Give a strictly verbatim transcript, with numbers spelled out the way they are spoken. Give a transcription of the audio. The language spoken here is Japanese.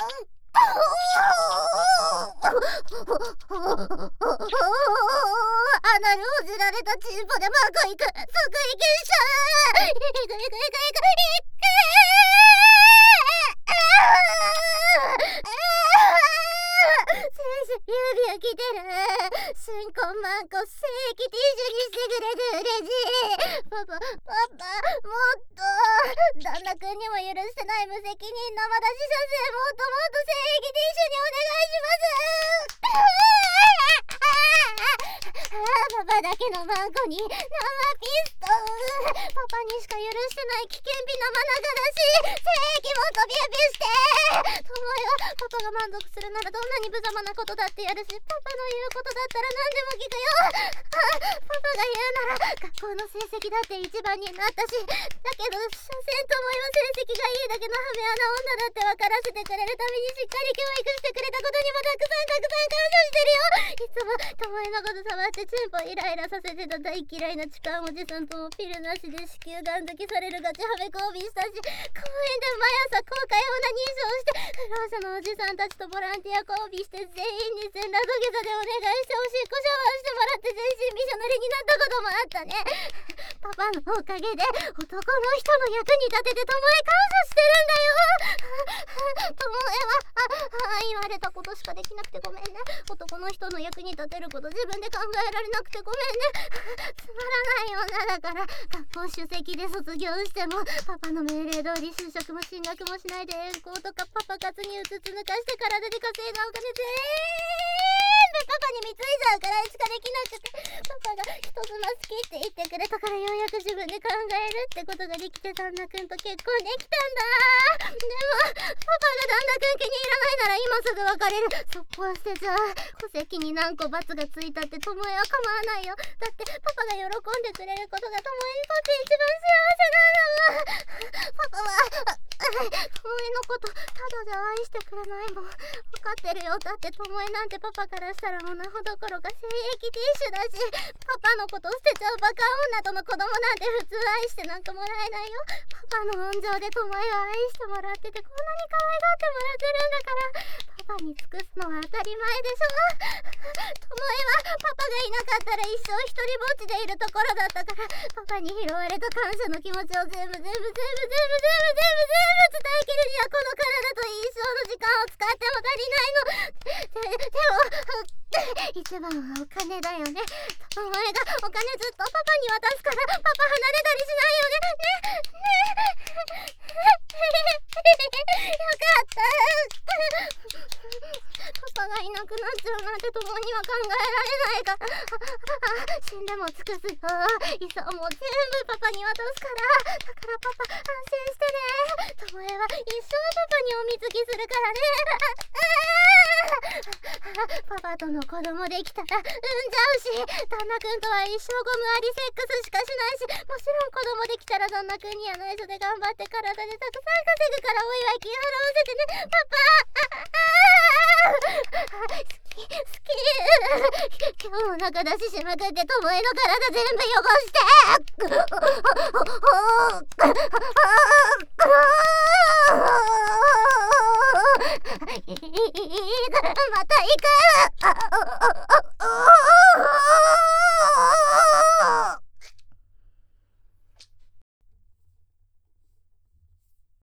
アナルをじられたチンポでマコ行く。即位決勝。いくいくいくいくいく。先生指を来てる。新婚マンコ正規ティッシュにしてくれて嬉しい。パパパパもっと旦那くんにも許してない無責任生出し射精もっともっと正規ティッシュにお願いします。パパだけのマンコに生ピストン。パパにしか許してない危険日生流し正規もっとビュービューして。ともえはパパが満足するならどんなに無様なことだってやるし、パパの言うことだったら何でも聞くよ。パパが言うなら学校の成績だって一番になったし、だけど所詮ともえは成績がいいだけのハメ穴女だって分からせてくれるためにしっかり教育してくれたことにもたくさんたくさん感謝してるよ。いつもともえのこと触ってチンポイライラさせてた大嫌いな痴漢おじさんともピルなしで子宮がん抜きされるガチハメ交尾したし、公園で毎朝公開オナニーショーして不老者のおじさんたちとボランティア交尾して全員に全裸土下座でお願いしておしっこシャワーしてもらって全身びしょ濡れになったこともあったね。パパのおかげで男の人の役に立ててともえ感謝してるんだよ。ともえはああ言われたことしかできなくてごめんね。男の人の役に立てること自分で考えられなくてごめんね。つまらない女だから学校首席で卒業してもパパの命令通り就職も進学もしないで遠行とかパパ活にうつつ抜かして体で稼いだお金全部パパに貢いじゃうくらいしかできなくて、パパが人妻好きって言ってくれたからようやく自分で考えるってことができて旦那くんと結婚できたんだ。でもパパが旦那くん気に入らないなら今すぐ別れる。速攻捨てちゃう。戸籍に何個罰がついたってともえは構わないよ。だってパパが喜んでくれることがともえにとって一番幸せなんだもん。パパはともえのことただじゃ愛してくれないもん。分かってるよ。だってともえなんてパパからしたらオナホどころか精液ティッシュだし、パパのこと捨てちゃうバカ女との子供なんて普通愛してなんかもらえないよ。パパの温情でともえは愛してもらっててこんなに可愛がってもらってるんだから、パパに尽くすのは当たり前でしょ。ともえはパパがいなかったら一生一人ぼっちでいるところだったから、パパに拾われた感謝の気持ちを全部全部全部全部全部全部全部伝えきるにはこの体と一生の時間を使っても足りないの。で、でも一番はお金だよね。ともえがお金ずっとパパに渡すからパパ離れたりしないよね。ねねよかったパパがいなくなっちゃうなんてともには考えられないから、死んでも尽くすよ。遺産も全部パパに渡すから。だからパパ安心してね。ともえは一生パパにおみつきするからね。パパとの子供できたら産んじゃうし、旦那くんとは一生ゴムありセックスしかしないし、もちろん子供できたら旦那くんには内緒で頑張って体でたくさん稼ぐからお祝い金払わせてね。パパ好き好き。今日お腹出ししまくってともえの体全部汚してまた行く。